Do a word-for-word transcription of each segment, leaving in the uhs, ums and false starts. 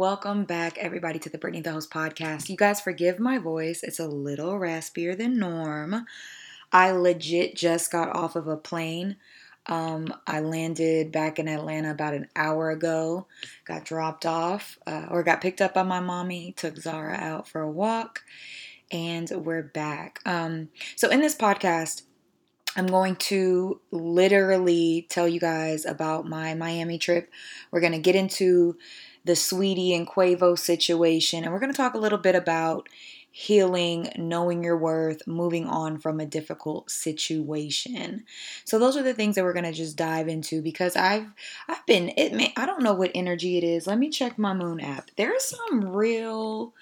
Welcome back, everybody, to the Brittany the Host podcast. You guys forgive my voice. It's a little raspier than norm. I legit just got off of a plane. Um, I landed back in Atlanta about an hour ago. Got dropped off uh, or got picked up by my mommy. Took Zara out for a walk. And we're back. Um, so in this podcast, I'm going to literally tell you guys about my Miami trip. We're going to get into the Saweetie and Quavo situation, and we're going to talk a little bit about healing, knowing your worth, moving on from a difficult situation. So those are the things that we're going to just dive into because I've I've been it may, I don't know what energy it is. Let me check my moon app. There's some real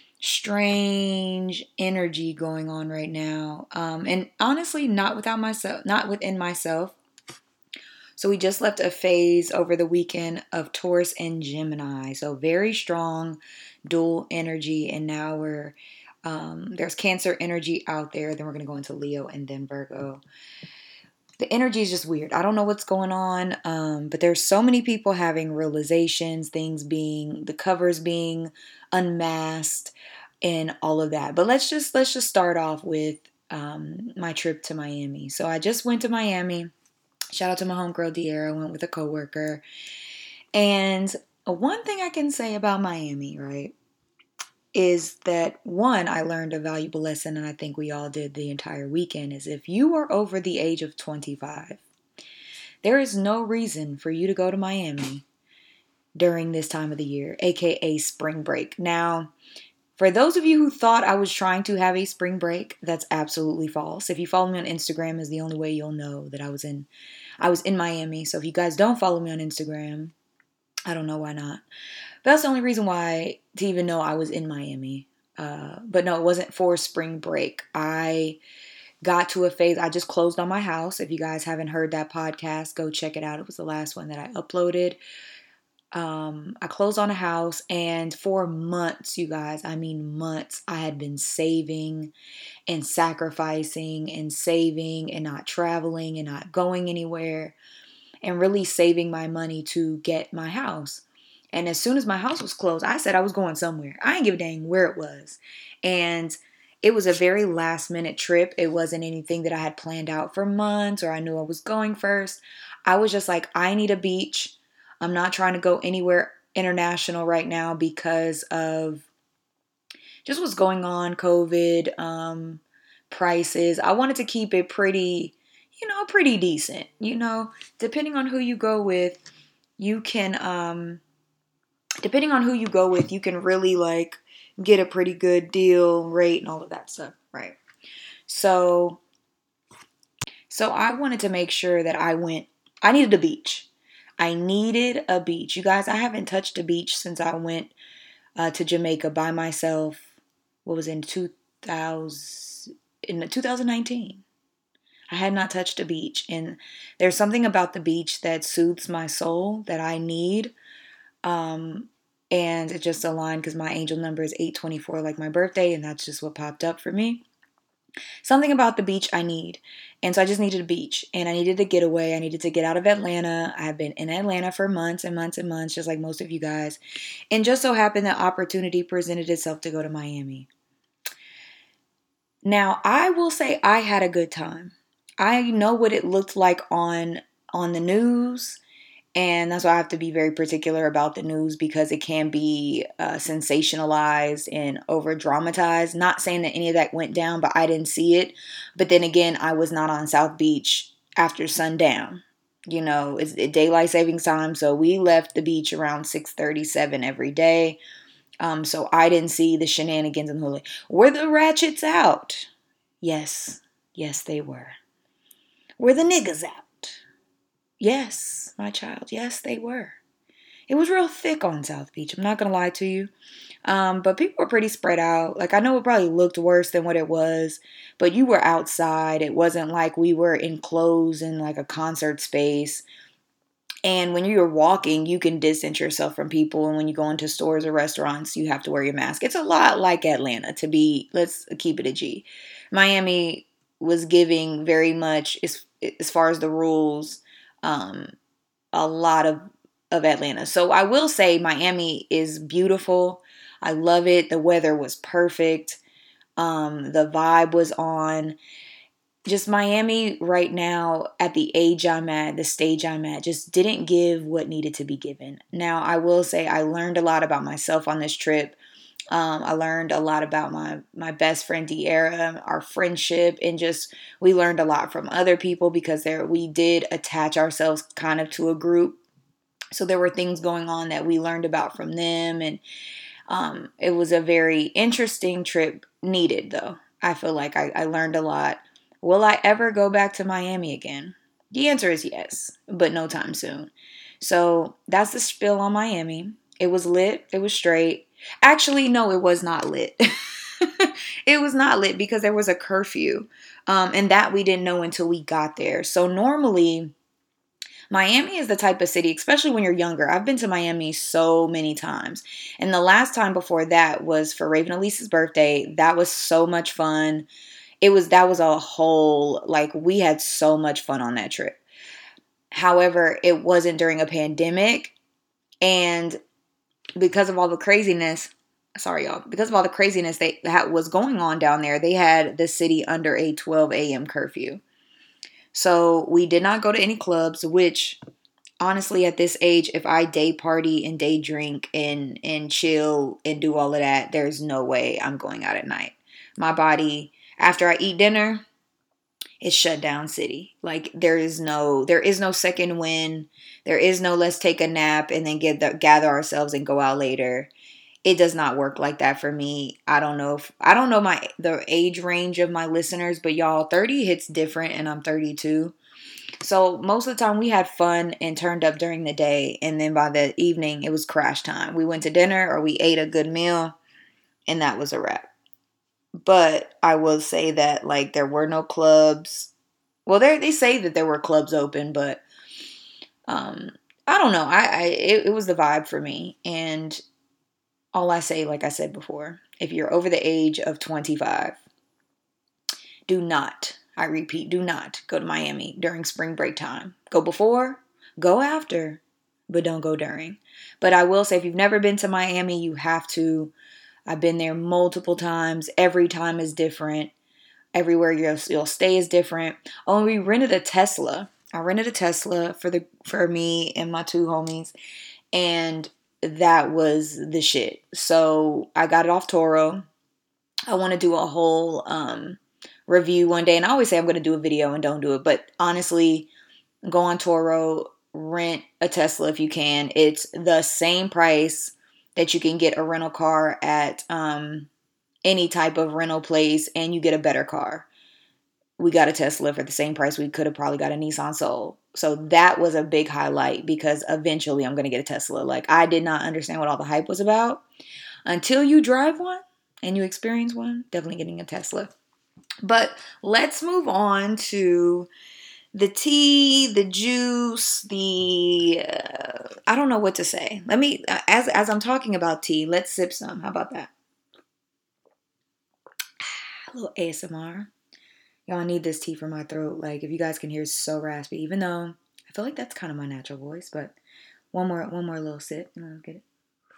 strange energy going on right now. Um, and honestly, not without myself, not within myself. So we just left a phase over the weekend of Taurus and Gemini. So very strong dual energy. And now we're, um, there's Cancer energy out there. Then we're going to go into Leo and then Virgo. The energy is just weird. I don't know what's going on, um, but there's so many people having realizations, things being, the covers being unmasked, and all of that. But let's just let's just start off with um, my trip to Miami. So I just went to Miami. Shout out to my homegirl De'Ara. Went with a coworker, and one thing I can say about Miami, right, is that one, I learned a valuable lesson, and I think we all did the entire weekend, is if you are over the age of twenty-five, there is no reason for you to go to Miami during this time of the year, aka spring break. Now, for those of you who thought I was trying to have a spring break, that's absolutely false. If you follow me on Instagram, is the only way you'll know that I was in I was in Miami. So if you guys don't follow me on Instagram, I don't know why not. But that's the only reason why to even know I was in Miami. Uh, but no, it wasn't for spring break. I got to a phase. I just closed on my house. If you guys haven't heard that podcast, go check it out. It was the last one that I uploaded. Um, I closed on a house, and for months, you guys, I mean months, I had been saving and sacrificing and saving and not traveling and not going anywhere and really saving my money to get my house. And as soon as my house was closed, I said I was going somewhere. I didn't give a dang where it was. And it was a very last minute trip. It wasn't anything that I had planned out for months or I knew I was going first. I was just like, I need a beach. I'm not trying to go anywhere international right now because of just what's going on, COVID, um, prices. I wanted to keep it pretty, you know, pretty decent. You know, depending on who you go with, you can, um, depending on who you go with, you can really like get a pretty good deal, rate, and all of that stuff, right? So, so I wanted to make sure that I went. I needed a beach. I needed a beach. You guys, I haven't touched a beach since I went uh, to Jamaica by myself. What was in two thousand in two thousand nineteen? I had not touched a beach, and there's something about the beach that soothes my soul that I need. Um, and it just aligned because my angel number is eight twenty-four, like my birthday, and that's just what popped up for me. Something about the beach I need. And so I just needed a beach and I needed a getaway. I needed to get out of Atlanta. I have been in Atlanta for months and months and months, just like most of you guys. And just so happened that opportunity presented itself to go to Miami. Now, I will say I had a good time. I know what it looked like on on the news. And that's why I have to be very particular about the news because it can be uh, sensationalized and over dramatized. Not saying that any of that went down, but I didn't see it. But then again, I was not on South Beach after sundown. You know, it's daylight savings time. So we left the beach around six thirty-seven every day. Um, so I didn't see the shenanigans and hula. Were the ratchets out? Yes. Yes, they were. Were the niggas out? Yes, my child. Yes, they were. It was real thick on South Beach. I'm not going to lie to you. Um, but people were pretty spread out. Like, I know it probably looked worse than what it was, but you were outside. It wasn't like we were enclosed in like a concert space. And when you're walking, you can distance yourself from people. And when you go into stores or restaurants, you have to wear your mask. It's a lot like Atlanta, to be, let's keep it a G. Miami was giving very much, as, as far as the rules, um, a lot of of Atlanta. So I will say Miami is beautiful. I love it. The weather was perfect. Um, the vibe was on. Just Miami right now, at the age I'm at, the stage I'm at, just didn't give what needed to be given. Now, I will say I learned a lot about myself on this trip. Um, I learned a lot about my my best friend De'Ara, our friendship, and just we learned a lot from other people because there we did attach ourselves kind of to a group. So there were things going on that we learned about from them, and um, it was a very interesting trip. Needed though, I feel like I, I learned a lot. Will I ever go back to Miami again? The answer is yes, but no time soon. So that's the spill on Miami. It was lit. It was straight. Actually, no, it was not lit. It was not lit because there was a curfew. Um, and that we didn't know until we got there. So normally, Miami is the type of city, especially when you're younger. I've been to Miami so many times. And the last time before that was for Raven Elise's birthday. That was so much fun. It was, that was a whole, like, we had so much fun on that trip. However, it wasn't during a pandemic. And because of all the craziness, sorry y'all, because of all the craziness that, that was going on down there, they had the city under a twelve a.m. curfew. So we did not go to any clubs, which honestly at this age, if I day party and day drink and, and chill and do all of that, there's no way I'm going out at night. My body, after I eat dinner, it's shut down city. Like there is no, there is no second wind. There is no let's take a nap and then get the, gather ourselves and go out later. It does not work like that for me. I don't know if I don't know my the age range of my listeners, but y'all, thirty hits different and I'm thirty-two. So most of the time we had fun and turned up during the day, and then by the evening it was crash time. We went to dinner or we ate a good meal and that was a wrap. But I will say that like there were no clubs. Well, they they say that there were clubs open, but um I don't know. I, I it, it was the vibe for me. And all I say, like I said before, if you're over the age of twenty-five, do not, I repeat, do not go to Miami during spring break time. Go before, go after, but don't go during. But I will say, if you've never been to Miami, you have to. I've been there multiple times. Every time is different. Everywhere you'll, you'll stay is different. Oh, and we rented a Tesla. I rented a Tesla for the for me and my two homies. And that was the shit. So I got it off Turo. I want to do a whole um, review one day. And I always say I'm going to do a video and don't do it. But honestly, go on Turo, rent a Tesla if you can. It's the same price that you can get a rental car at um, any type of rental place, and you get a better car. We got a Tesla for the same price we could have probably got a Nissan Soul. So that was a big highlight because eventually I'm going to get a Tesla. Like I did not understand what all the hype was about until you drive one and you experience one. Definitely getting a Tesla. But let's move on to the tea, the juice, the uh, I don't know what to say. Let me as as I'm talking about tea, let's sip some. How about that? A little A S M R. Y'all need this tea for my throat. Like, if you guys can hear, it's so raspy. Even though I feel like that's kind of my natural voice. But one more, one more little sip. And I'll get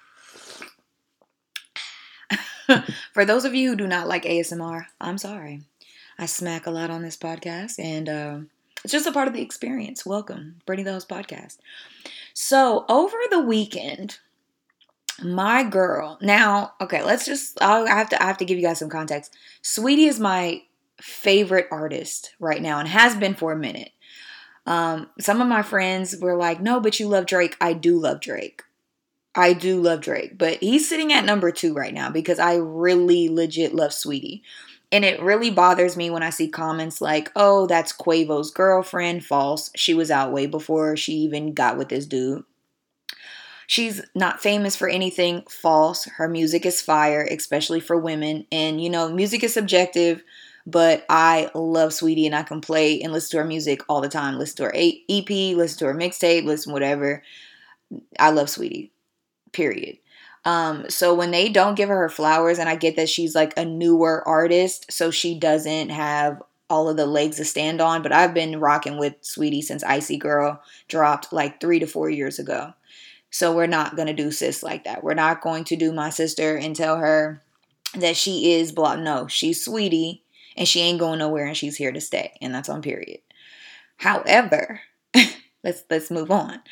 it. For those of you who do not like A S M R, I'm sorry. I smack a lot on this podcast. And uh, it's just a part of the experience. Welcome. Brittany the Host Podcast. So, over the weekend, my girl. Now, okay, let's just, I'll, I have to, I have to give you guys some context. Saweetie is my favorite artist right now and has been for a minute. Um, some of my friends were like, no, but you love Drake. I do love Drake. I do love Drake, but he's sitting at number two right now because I really legit love Saweetie. And it really bothers me when I see comments like, oh, that's Quavo's girlfriend. False. She was out way before she even got with this dude. She's not famous for anything. False. Her music is fire, especially for women. And, you know, music is subjective. But I love Saweetie and I can play and listen to her music all the time. Listen to her E P, listen to her mixtape, listen whatever. I love Saweetie, period. Um, so when they don't give her her flowers, and I get that she's like a newer artist, so she doesn't have all of the legs to stand on. But I've been rocking with Saweetie since Icy Girl dropped like three to four years ago. So we're not going to do sis like that. We're not going to do my sister and tell her that she is blah. No, she's Sweetie and she ain't going nowhere and she's here to stay. And that's on period. However, let's let's move on.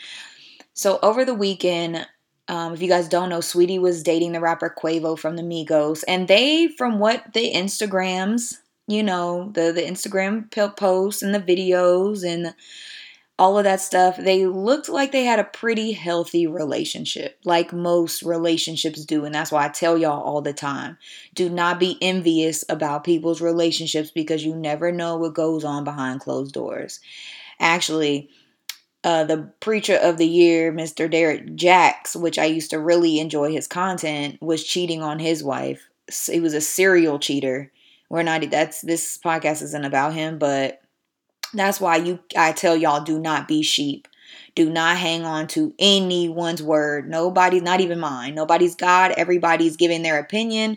So over the weekend, um, if you guys don't know, Sweetie was dating the rapper Quavo from the Migos. And they, from what the Instagrams, you know, the, the Instagram posts and the videos and all of that stuff, they looked like they had a pretty healthy relationship, like most relationships do. And that's why I tell y'all all the time, do not be envious about people's relationships because you never know what goes on behind closed doors. Actually, uh, the preacher of the year, Mister Derek Jacks, which I used to really enjoy his content, was cheating on his wife. He was a serial cheater. We're not, that's, this podcast isn't about him, but that's why you I tell y'all, do not be sheep. Do not hang on to anyone's word. Nobody's, not even mine. Nobody's God. Everybody's giving their opinion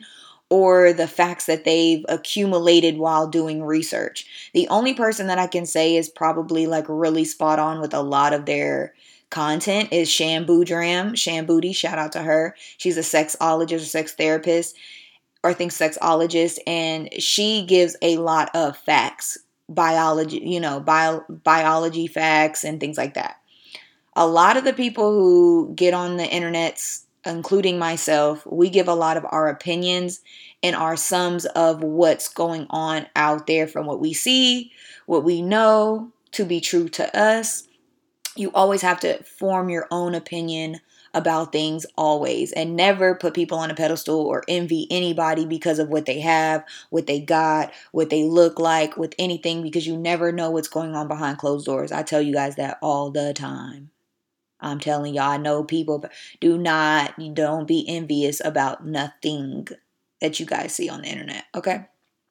or the facts that they've accumulated while doing research. The only person that I can say is probably like really spot on with a lot of their content is Shambu Dram. Shambooty, shout out to her. She's a sexologist or sex therapist, or I think sexologist, and she gives a lot of facts. Biology, you know, bio, biology facts and things like that. A lot of the people who get on the internets, including myself, we give a lot of our opinions and our sums of what's going on out there from what we see, what we know to be true to us. You always have to form your own opinion about things always, and never put people on a pedestal or envy anybody because of what they have, what they got, what they look like, with anything, because you never know what's going on behind closed doors. I tell you guys that all the time. I'm telling y'all, I know people, do not, don't be envious about nothing that you guys see on the internet, okay?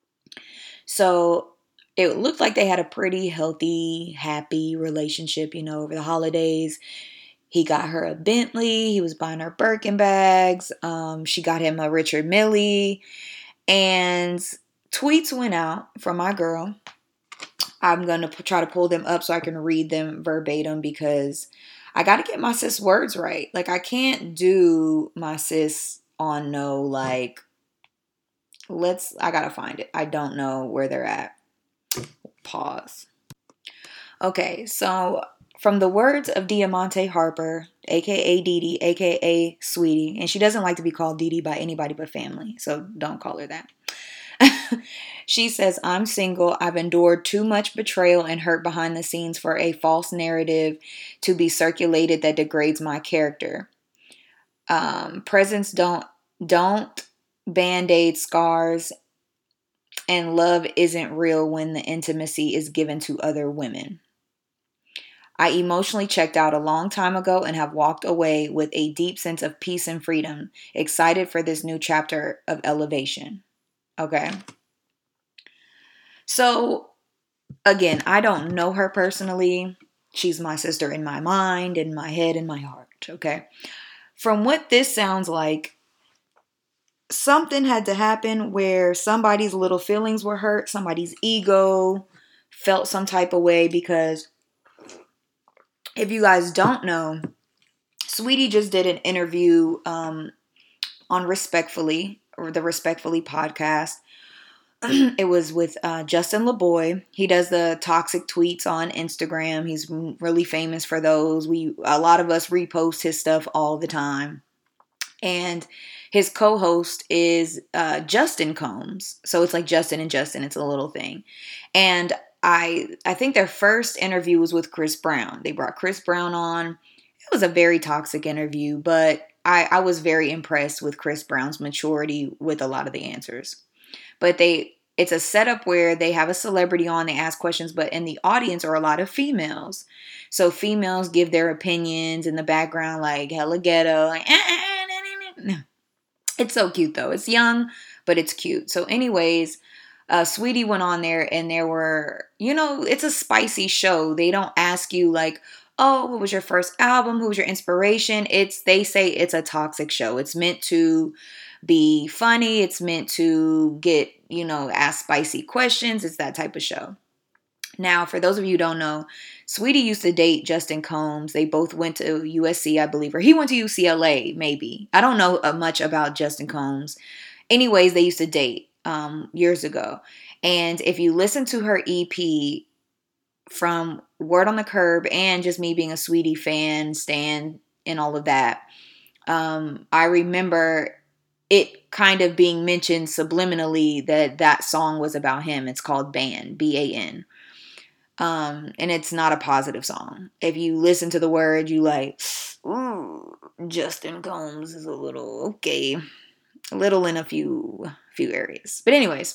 So it looked like they had a pretty healthy, happy relationship, you know, over the holidays. He got her a Bentley. He was buying her Birkin bags. Um, she got him a Richard Mille. And tweets went out from my girl. I'm going to p- try to pull them up so I can read them verbatim because I got to get my sis words right. Like, I can't do my sis on no, like, let's, I got to find it. I don't know where they're at. Pause. Okay, so from the words of Diamante Harper, aka Dee Dee, aka Sweetie, and she doesn't like to be called Dee Dee by anybody but family, so don't call her that. She says, I'm single. I've endured too much betrayal and hurt behind the scenes for a false narrative to be circulated that degrades my character. Um, presents don't don't band-aid scars, and love isn't real when the intimacy is given to other women. I emotionally checked out a long time ago and have walked away with a deep sense of peace and freedom, excited for this new chapter of elevation. Okay. So, again, I don't know her personally. She's my sister in my mind, in my head, in my heart. Okay. From what this sounds like, something had to happen where somebody's little feelings were hurt, somebody's ego felt some type of way, because if you guys don't know, Sweetie just did an interview um, on Respectfully, or the Respectfully podcast. It was with uh, Justin LaBoy. He does the toxic tweets on Instagram. He's really famous for those. We a lot of us repost his stuff all the time. And his co-host is uh, Justin Combs. So it's like Justin and Justin. It's a little thing. And I I think their first interview was with Chris Brown. They brought Chris Brown on. It was a very toxic interview, but I, I was very impressed with Chris Brown's maturity with a lot of the answers. But they it's a setup where they have a celebrity on, they ask questions, but in the audience are a lot of females. So females give their opinions in the background, like hella ghetto, like, eh, eh, eh, eh, eh. It's so cute though. It's young, but it's cute. So anyways, uh, Sweetie went on there and there were, you know, it's a spicy show. They don't ask you like, oh, what was your first album? Who was your inspiration? It's, they say it's a toxic show. It's meant to be funny. It's meant to get, you know, ask spicy questions. It's that type of show. Now, for those of you who don't know, Sweetie used to date Justin Combs. They both went to U S C, I believe, or he went to U C L A, maybe. I don't know uh, much about Justin Combs. Anyways, they used to date um, years ago. And if you listen to her E P from Word on the Curb and just me being a Sweetie fan, stan, and all of that, um, I remember it kind of being mentioned subliminally that that song was about him. It's called Ban, B A N. Um, and it's not a positive song. If you listen to the word, you like, ooh, Justin Combs is a little, okay, a little in a few, few areas. But anyways,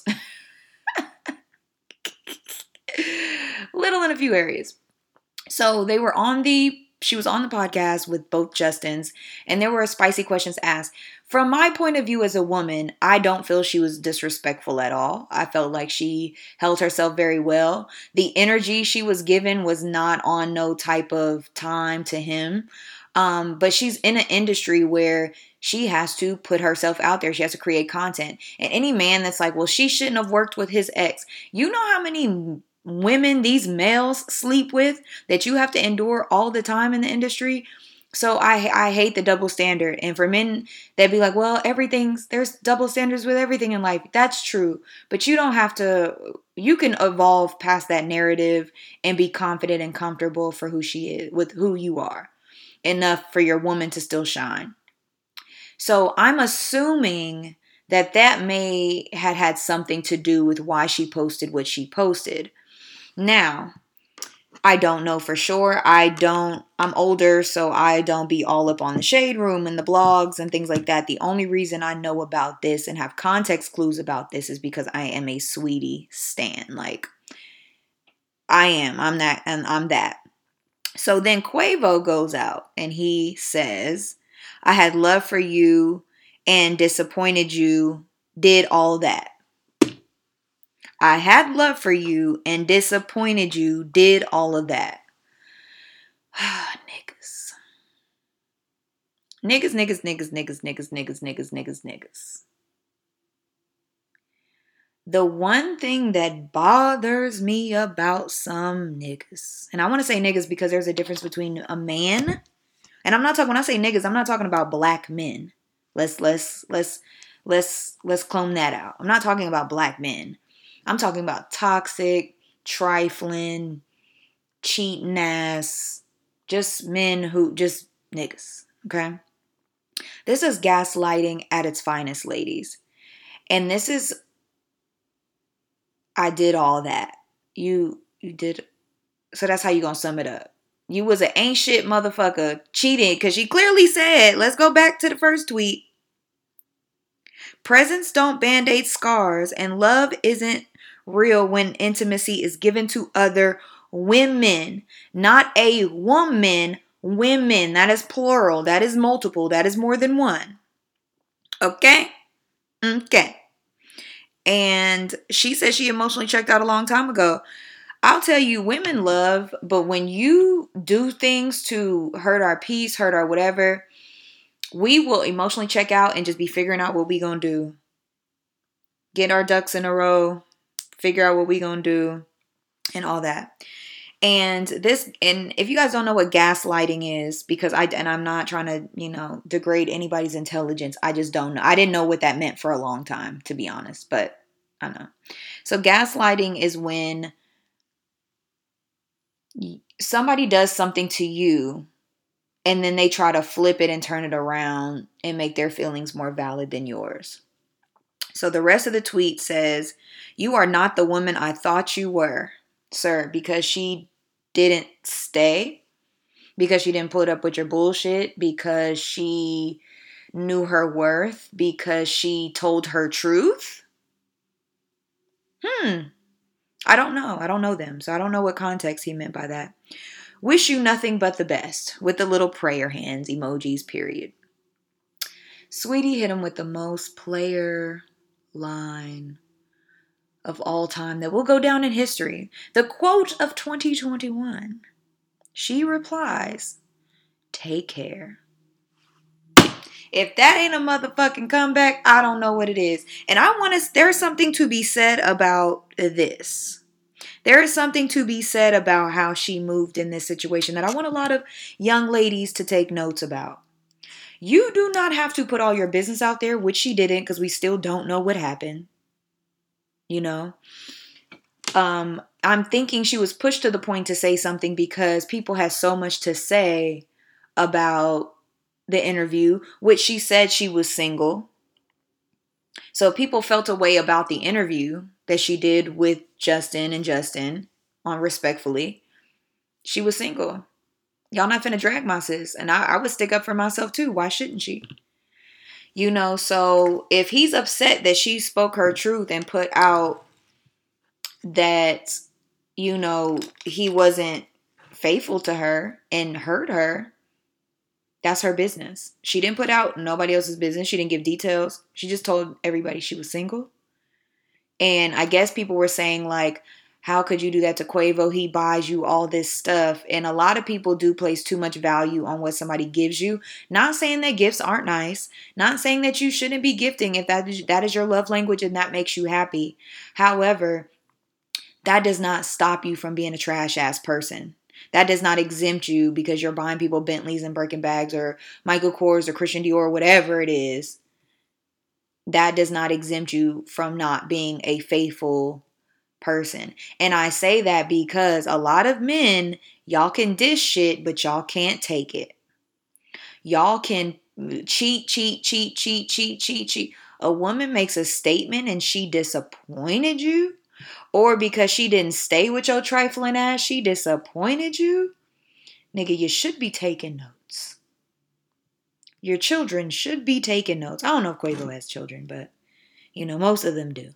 little in a few areas. So they were on the, she was on the podcast with both Justins, and there were spicy questions asked. From my point of view as a woman, I don't feel she was disrespectful at all. I felt like she held herself very well. The energy she was given was not on no type of time to him. Um, but she's in an industry where she has to put herself out there. She has to create content. And any man that's like, well, she shouldn't have worked with his ex. You know how many women these males sleep with that you have to endure all the time in the industry? So I I hate the double standard. And for men, they'd be like, well, everything's, there's double standards with everything in life. That's true. But you don't have to, you can evolve past that narrative and be confident and comfortable for who she is, with who you are, enough for your woman to still shine. So I'm assuming that that may had had something to do with why she posted what she posted. Now, I don't know for sure. I don't, I'm older, so I don't be all up on the shade room and the blogs and things like that. The only reason I know about this and have context clues about this is because I am a Sweetie stan. Like, I am. I'm that, and I'm that. So then Quavo goes out and he says, I had love for you and disappointed you, did all that. I had love for you and disappointed you, did all of that. Niggas. Niggas, niggas, niggas, niggas, niggas, niggas, niggas, niggas, niggas. The one thing that bothers me about some niggas, and I want to say niggas because there's a difference between a man, and I'm not talking, when I say niggas, I'm not talking about black men. Let's, let's, let's, let's, let's clone that out. I'm not talking about black men. I'm talking about toxic, trifling, cheating ass, just men who, just niggas, okay? This is gaslighting at its finest, ladies. And this is, I did all that. You, you did, so that's how you gonna sum it up. You was an ain't shit motherfucker cheating, because she clearly said, let's go back to the first tweet. Presents don't band-aid scars, and love isn't real when intimacy is given to other women, not a woman, women. That is plural. That is multiple. That is more than one. Okay? Okay. And she said she emotionally checked out a long time ago. I'll tell you, women love, but when you do things to hurt our peace, hurt our whatever, we will emotionally check out and just be figuring out what we gonna do. Get our ducks in a row, figure out what we gonna do, and all that. And this, and if you guys don't know what gaslighting is, because I, and I'm not trying to, you know, degrade anybody's intelligence. I just don't know. I didn't know what that meant for a long time, to be honest, but I know. So gaslighting is when somebody does something to you and then they try to flip it and turn it around and make their feelings more valid than yours. So the rest of the tweet says, you are not the woman I thought you were, sir, because she didn't stay, because she didn't put up with your bullshit, because she knew her worth, because she told her truth. Hmm. I don't know. I don't know them. So I don't know what context he meant by that. Wish you nothing but the best, with the little prayer hands emojis, period. Sweetie hit him with the most player line of all time that will go down in history. The quote of twenty twenty-one. She replies, take care. If that ain't a motherfucking comeback, I don't know what it is. And I want to, there's something to be said about this. There is something to be said about how she moved in this situation that I want a lot of young ladies to take notes about. You do not have to put all your business out there, which she didn't because we still don't know what happened. You know? Um, I'm thinking she was pushed to the point to say something because people had so much to say about the interview, which she said she was single. So people felt a way about the interview that she did with Justin and Justin on Respectfully. She was single. Y'all not finna drag my sis. And I, I would stick up for myself too. Why shouldn't she? You know, so if he's upset that she spoke her truth and put out that, you know, he wasn't faithful to her and hurt her, that's her business. She didn't put out nobody else's business. She didn't give details. She just told everybody she was single. And I guess people were saying, like, how could you do that to Quavo? He buys you all this stuff. And a lot of people do place too much value on what somebody gives you. Not saying that gifts aren't nice. Not saying that you shouldn't be gifting if that is, that is your love language and that makes you happy. However, that does not stop you from being a trash ass person. That does not exempt you because you're buying people Bentleys and Birkin bags or Michael Kors or Christian Dior or whatever it is. That does not exempt you from not being a faithful person. And I say that because a lot of men, y'all can dish shit, but y'all can't take it. Y'all can cheat, cheat, cheat, cheat, cheat, cheat, cheat. A woman makes a statement and she disappointed you, or because she didn't stay with your trifling ass, she disappointed you. Nigga, you should be taking notes. Your children should be taking notes. I don't know if Quavo has children, but, you know, most of them do.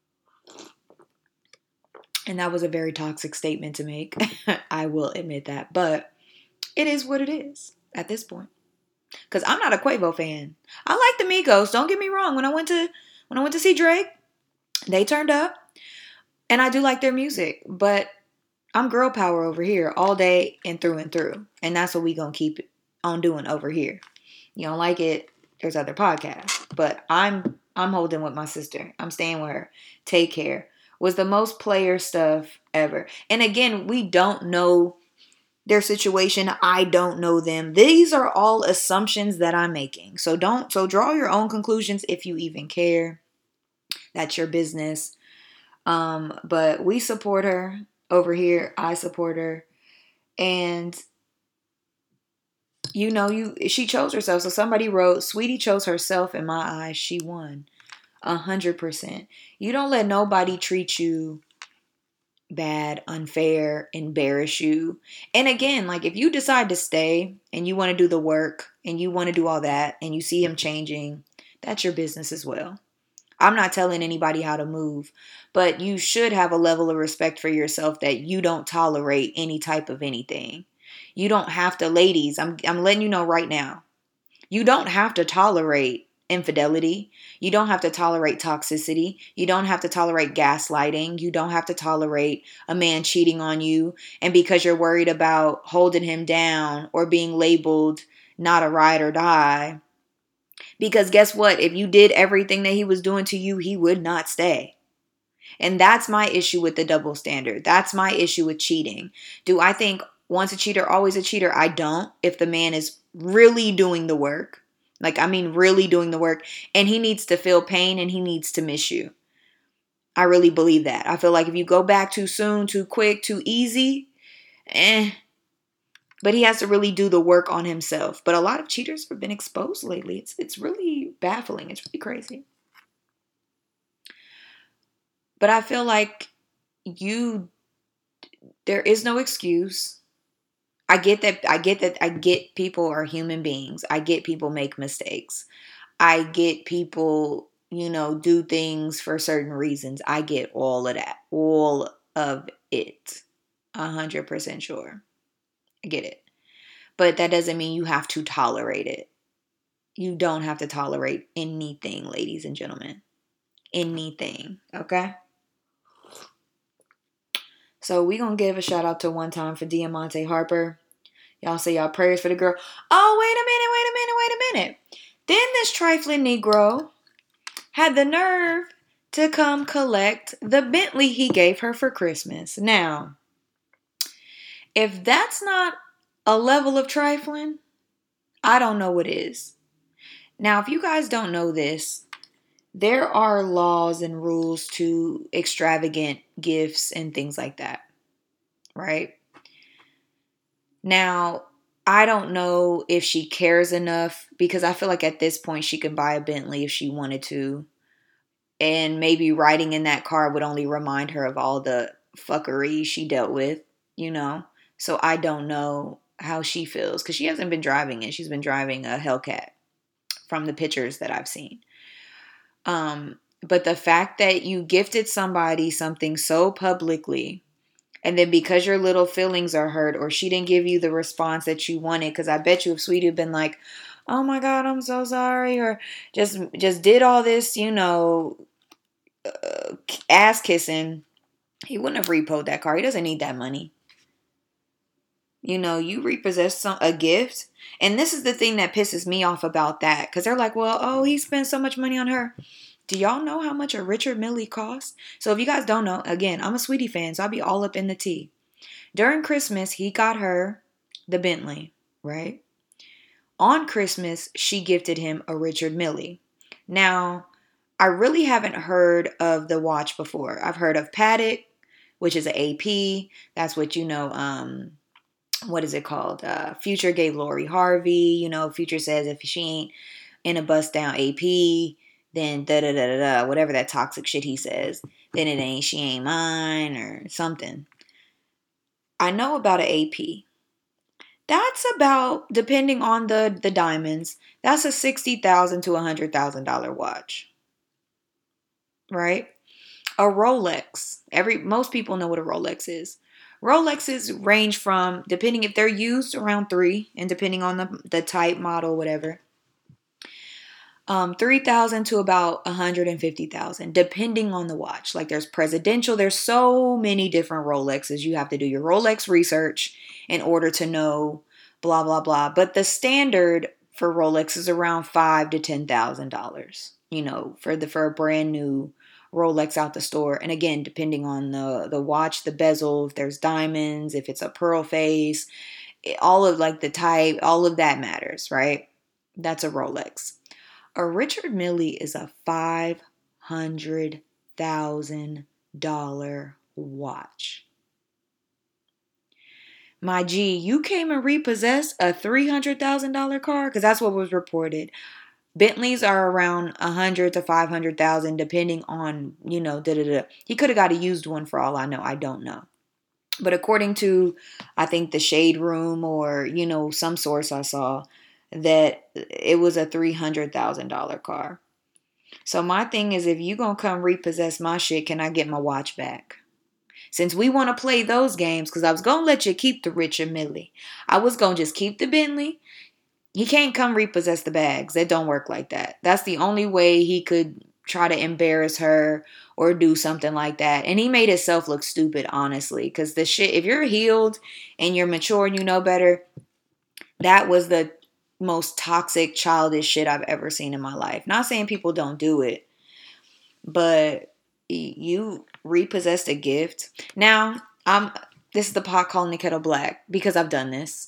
And that was a very toxic statement to make. I will admit that. But it is what it is at this point. Because I'm not a Quavo fan. I like the Migos. Don't get me wrong. When I went to when I went to see Drake, they turned up. And I do like their music. But I'm girl power over here all day and through and through. And that's what we going to keep on doing over here. You don't like it, there's other podcasts. But I'm I'm holding with my sister. I'm staying with her. Take Care was the most player stuff ever. And again, we don't know their situation. I don't know them. These are all assumptions that I'm making. So don't, so draw your own conclusions if you even care. That's your business. Um, but we support her over here. I support her. And you know, you she chose herself. So somebody wrote, Sweetie chose herself. In my eyes, she won. A hundred percent. You don't let nobody treat you bad, unfair, embarrass you. And again, like if you decide to stay and you want to do the work and you want to do all that and you see him changing, that's your business as well. I'm not telling anybody how to move, but you should have a level of respect for yourself that you don't tolerate any type of anything. You don't have to, ladies, I'm I'm letting you know right now. You don't have to tolerate infidelity. You don't have to tolerate toxicity. You don't have to tolerate gaslighting. You don't have to tolerate a man cheating on you. And because you're worried about holding him down or being labeled not a ride or die. Because guess what? If you did everything that he was doing to you, he would not stay. And that's my issue with the double standard. That's my issue with cheating. Do I think once a cheater, always a cheater? I don't. If the man is really doing the work. Like, I mean, really doing the work. And he needs to feel pain and he needs to miss you. I really believe that. I feel like if you go back too soon, too quick, too easy, eh. But he has to really do the work on himself. But a lot of cheaters have been exposed lately. It's it's really baffling. It's really crazy. But I feel like you, there is no excuse. I get that. I get that. I get people are human beings. I get people make mistakes. I get people, you know, do things for certain reasons. I get all of that. All of it. A hundred percent sure. I get it. But that doesn't mean you have to tolerate it. You don't have to tolerate anything, ladies and gentlemen. Anything. Okay? So we gonna give a shout out to one time for Diamante Harper. Y'all say y'all prayers for the girl. Oh, wait a minute, wait a minute, wait a minute. Then this trifling Negro had the nerve to come collect the Bentley he gave her for Christmas. Now, if that's not a level of trifling, I don't know what is. Now, if you guys don't know this, there are laws and rules to extravagant gifts and things like that, right? Now, I don't know if she cares enough because I feel like at this point she can buy a Bentley if she wanted to. And maybe riding in that car would only remind her of all the fuckery she dealt with, you know? So I don't know how she feels because she hasn't been driving it. She's been driving a Hellcat from the pictures that I've seen. Um, but the fact that you gifted somebody something so publicly, and then because your little feelings are hurt or she didn't give you the response that you wanted, because I bet you if Sweetie had been like, oh my God, I'm so sorry, or just just did all this, you know, uh, ass kissing, he wouldn't have repoed that car. He doesn't need that money. You know, you repossessed some a gift. And this is the thing that pisses me off about that. Because they're like, well, oh, he spent so much money on her. Do y'all know how much a Richard Mille costs? So if you guys don't know, again, I'm a Sweetie fan, so I'll be all up in the tea. During Christmas, he got her the Bentley, right? On Christmas, she gifted him a Richard Mille. Now, I really haven't heard of the watch before. I've heard of Patek, which is an A P. That's what, you know, um, what is it called? Uh, Future gave Lori Harvey. You know, Future says if she ain't in a bust down A P, then da da da da da, whatever that toxic shit he says, then it ain't, she ain't mine or something. I know about an A P. That's about, depending on the, the diamonds, that's a sixty thousand dollars to one hundred thousand dollars watch. Right? A Rolex. Every most people know what a Rolex is. Rolexes range from, depending if they're used, around three, and depending on the, the type, model, whatever, um, three thousand to about one hundred fifty thousand, depending on the watch. Like there's presidential, there's so many different Rolexes. You have to do your Rolex research in order to know blah, blah, blah. But the standard for Rolex is around five to ten thousand dollars, you know, for the, for a brand new Rolex out the store. And again, depending on the, the watch, the bezel, if there's diamonds, if it's a pearl face, all of like the type, all of that matters, right? That's a Rolex. A Richard Mille is a five hundred thousand dollars watch. My G, you came and repossessed a three hundred thousand dollars car? Because that's what was reported. Bentleys are around one hundred to five hundred thousand depending on, you know, da da da. He could have got a used one for all I know. I don't know. But according to, I think, the Shade Room or, you know, some source I saw, that it was a three hundred thousand dollars car. So my thing is, if you going to come repossess my shit, can I get my watch back? Since we want to play those games, because I was going to let you keep the Richard Mille. I was going to just keep the Bentley. He can't come repossess the bags. It don't work like that. That's the only way he could try to embarrass her or do something like that. And he made himself look stupid, honestly. Because the shit, if you're healed and you're mature and you know better, that was the most toxic, childish shit I've ever seen in my life. Not saying people don't do it, but you repossessed a gift. Now, I'm. This is the pot calling the kettle black because I've done this.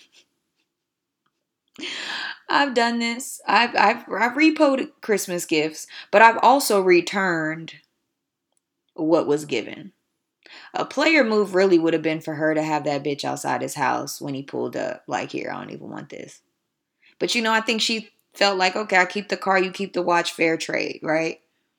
I've done this. I've I've I've repoed Christmas gifts, but I've also returned what was given. A player move really would have been for her to have that bitch outside his house when he pulled up. Like, here, I don't even want this. But, you know, I think she felt like, okay, I keep the car, you keep the watch, fair trade, right?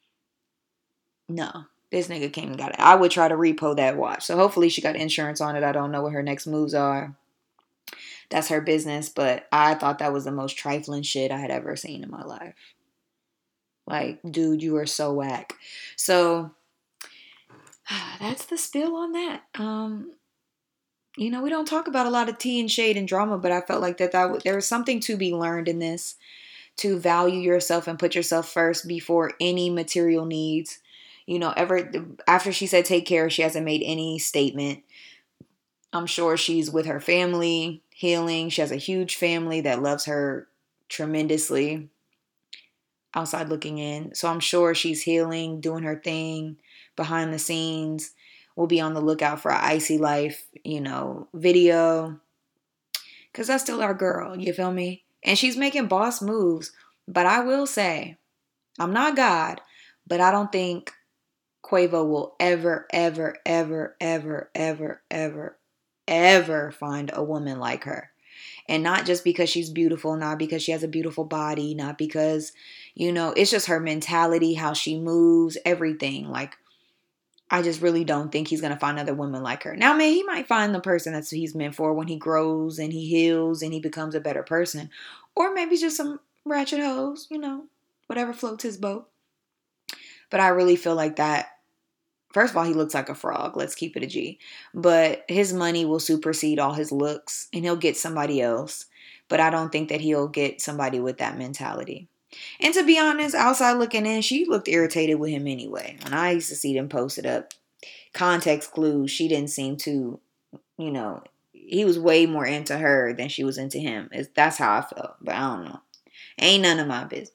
No, this nigga came and got it. I would try to repo that watch. So hopefully she got insurance on it. I don't know what her next moves are. That's her business. But I thought that was the most trifling shit I had ever seen in my life. Like, dude, you are so whack. So that's the spill on that. Um, you know, we don't talk about a lot of tea and shade and drama, but I felt like that, that w- there was something to be learned in this, to value yourself and put yourself first before any material needs. You know, ever after she said take care, she hasn't made any statement. I'm sure she's with her family, healing. She has a huge family that loves her tremendously. outside looking in. So I'm sure she's healing, doing her thing behind the scenes. We'll be on the lookout for an Icy Life, you know, video. Because that's still our girl, you feel me? And she's making boss moves. But I will say, I'm not God, but I don't think Quavo will ever, ever, ever, ever, ever, ever, ever find a woman like her. And not just because she's beautiful, not because she has a beautiful body, not because, you know, it's just her mentality, how she moves, everything. Like, I just really don't think he's going to find other women like her. Now, man, he might find the person that's he's meant for when he grows and he heals and he becomes a better person. Or maybe just some ratchet hoes, you know, whatever floats his boat. But I really feel like that. First of all, he looks like a frog. Let's keep it a G. But his money will supersede all his looks and he'll get somebody else. But I don't think that he'll get somebody with that mentality. And to be honest, outside looking in, she looked irritated with him anyway. When I used to see them posted up, context clues, she didn't seem to, you know, he was way more into her than she was into him. It's, that's how I felt. But I don't know. Ain't none of my business.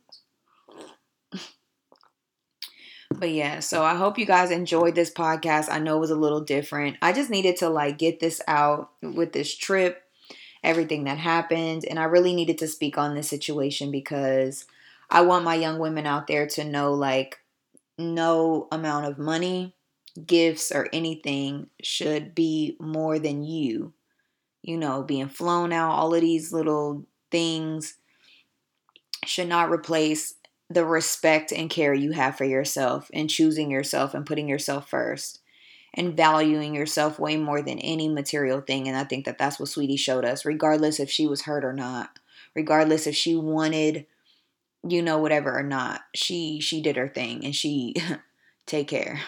But yeah, so I hope you guys enjoyed this podcast. I know it was a little different. I just needed to like get this out with this trip, everything that happened. And I really needed to speak on this situation because I want my young women out there to know like no amount of money, gifts, or anything should be more than you. You know, being flown out, all of these little things should not replace the respect and care you have for yourself and choosing yourself and putting yourself first and valuing yourself way more than any material thing. And I think that that's what Sweetie showed us, regardless if she was hurt or not, regardless if she wanted, you know, whatever or not. She she did her thing and she take care.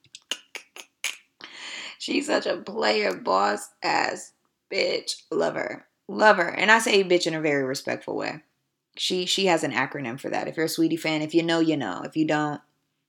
She's such a player, boss ass bitch. Love her. Love her. And I say bitch in a very respectful way. She she has an acronym for that. If you're a Sweetie fan, if you know, you know. If you don't,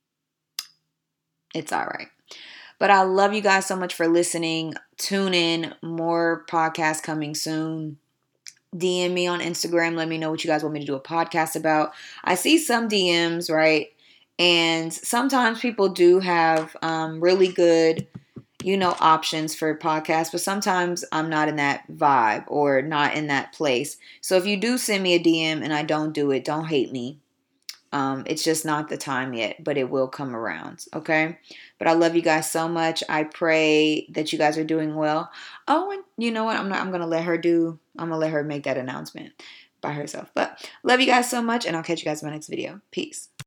it's all right. But I love you guys so much for listening. Tune in. More podcasts coming soon. D M me on Instagram. Let me know what you guys want me to do a podcast about. I see some D Ms, right? And sometimes people do have um, really good, you know, options for podcasts, but sometimes I'm not in that vibe or not in that place. So if you do send me a D M and I don't do it, don't hate me. Um, it's just not the time yet, but it will come around. Okay. But I love you guys so much. I pray that you guys are doing well. Oh, and you know what? I'm not, I'm going to let her do, I'm going to let her make that announcement by herself, but love you guys so much and I'll catch you guys in my next video. Peace.